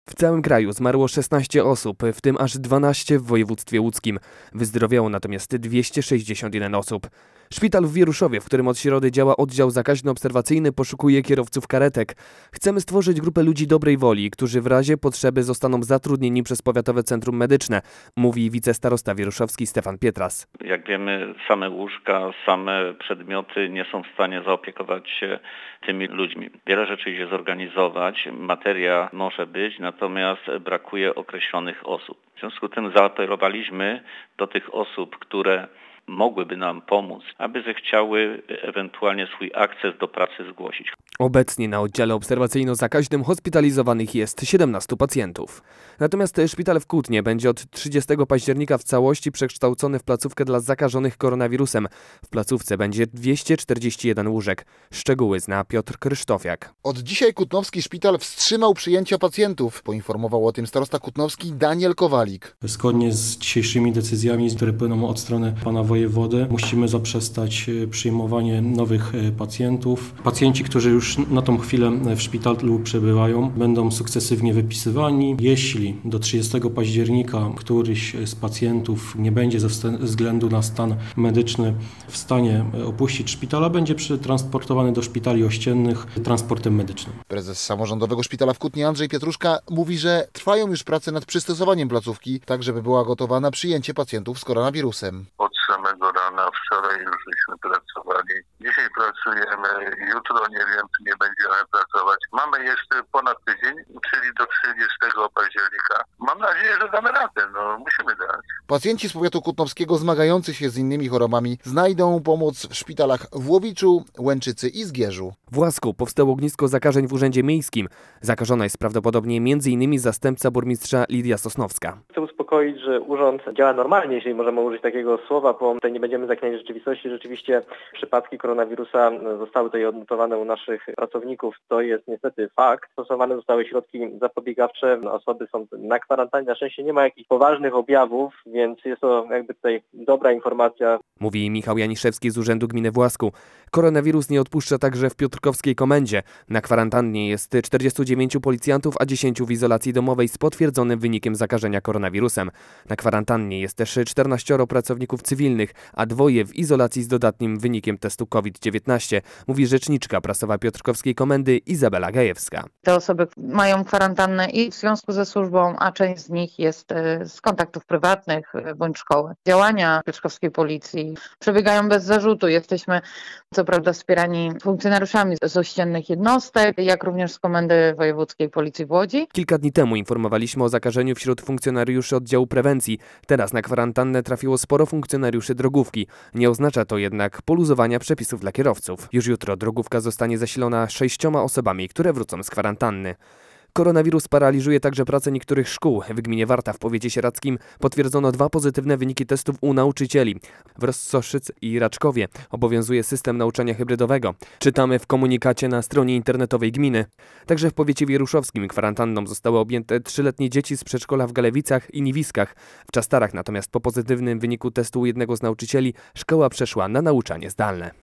W całym kraju zmarło 16 osób, w tym aż 12 w województwie łódzkim. Wyzdrowiało natomiast 261 osób. Szpital w Wieruszowie, w którym od środy działa oddział zakaźno-obserwacyjny, poszukuje kierowców karetek. Chcemy stworzyć grupę ludzi dobrej woli, którzy w razie potrzeby zostaną zatrudnieni przez Powiatowe Centrum Medyczne, mówi wicestarosta wieruszowski Stefan Pietras. Jak wiemy, same łóżka, same przedmioty nie są w stanie zaopiekować się tymi ludźmi. Wiele rzeczy idzie zorganizować, materia może być, natomiast brakuje określonych osób. W związku z tym zaapelowaliśmy do tych osób, które mogłyby nam pomóc, aby zechciały ewentualnie swój akces do pracy zgłosić. Obecnie na oddziale obserwacyjno-zakaźnym hospitalizowanych jest 17 pacjentów. Natomiast szpital w Kutnie będzie od 30 października w całości przekształcony w placówkę dla zakażonych koronawirusem. W placówce będzie 241 łóżek. Szczegóły zna Piotr Krysztofiak. Od dzisiaj kutnowski szpital wstrzymał przyjęcia pacjentów. Poinformował o tym starosta kutnowski Daniel Kowalik. Zgodnie z dzisiejszymi decyzjami, które płyną od strony pana wojewody, musimy zaprzestać przyjmowanie nowych pacjentów. Pacjenci, którzy już na tą chwilę w szpitalu przebywają, będą sukcesywnie wypisywani. Jeśli do 30 października któryś z pacjentów nie będzie ze względu na stan medyczny w stanie opuścić szpitala, będzie przetransportowany do szpitali ościennych transportem medycznym. Prezes samorządowego szpitala w Kutnie Andrzej Pietruszka mówi, że trwają już prace nad przystosowaniem placówki, tak żeby była gotowa na przyjęcie pacjentów z koronawirusem. Od samego rana, wczoraj już żeśmy pracowali. Dzisiaj pracujemy, jutro nie wiem, czy nie będziemy pracować. Mamy jeszcze ponad tydzień, czyli do 30 października. Mam nadzieję, że damy radę, musimy dać. Pacjenci z powiatu kutnowskiego zmagający się z innymi chorobami znajdą pomoc w szpitalach w Łowiczu, Łęczycy i Zgierzu. W Łasku powstało ognisko zakażeń w Urzędzie Miejskim. Zakażona jest prawdopodobnie m.in. zastępca burmistrza Lidia Sosnowska. Chcę uspokoić, że urząd działa normalnie, jeśli możemy użyć takiego słowa, bo tutaj nie będziemy zaklinać rzeczywistości. Rzeczywiście przypadki koronawirusa zostały tutaj odnotowane u naszych pracowników. To jest niestety fakt. Stosowane zostały środki zapobiegawcze. Osoby są na kwarantannie. Na szczęście nie ma jakichś poważnych objawów, więc jest to jakby tutaj dobra informacja. Mówi Michał Janiszewski z Urzędu Gminy w Łasku. Koronawirus nie odpuszcza także w piotrkowskiej komendzie. Na kwarantannie jest 49 policjantów, a 10 w izolacji domowej z potwierdzonym wynikiem zakażenia koronawirusem. Na kwarantannie jest też 14 pracowników cywilnych, a 2 w izolacji z dodatnim wynikiem testu COVID-19, mówi rzeczniczka prasowa piotrkowskiej komendy Izabela Gajewska. Te osoby mają kwarantannę i w związku ze służbą, a część z nich jest z kontaktów prywatnych bądź szkoły. Działania piotrkowskiej policji przebiegają bez zarzutu. Jesteśmy co prawda wspierani funkcjonariuszami z ościennych jednostek, jak również z Komendy Wojewódzkiej Policji w Łodzi. Kilka dni temu informowaliśmy o zakażeniu wśród funkcjonariuszy oddziału prewencji. Teraz na kwarantannę trafiło sporo funkcjonariuszy drogówki. Nie oznacza to jednak poluzowania przepisów dla kierowców. Już jutro drogówka zostanie zasilona 6 osobami, które wrócą z kwarantanny. Koronawirus paraliżuje także pracę niektórych szkół. W gminie Warta w powiecie sieradzkim potwierdzono 2 pozytywne wyniki testów u nauczycieli. W Rossoszyc i Raczkowie obowiązuje system nauczania hybrydowego. Czytamy w komunikacie na stronie internetowej gminy. Także w powiecie wieruszowskim kwarantanną zostały objęte 3-letnie dzieci z przedszkola w Galewicach i Niwiskach. W Czastarach natomiast po pozytywnym wyniku testu u jednego z nauczycieli szkoła przeszła na nauczanie zdalne.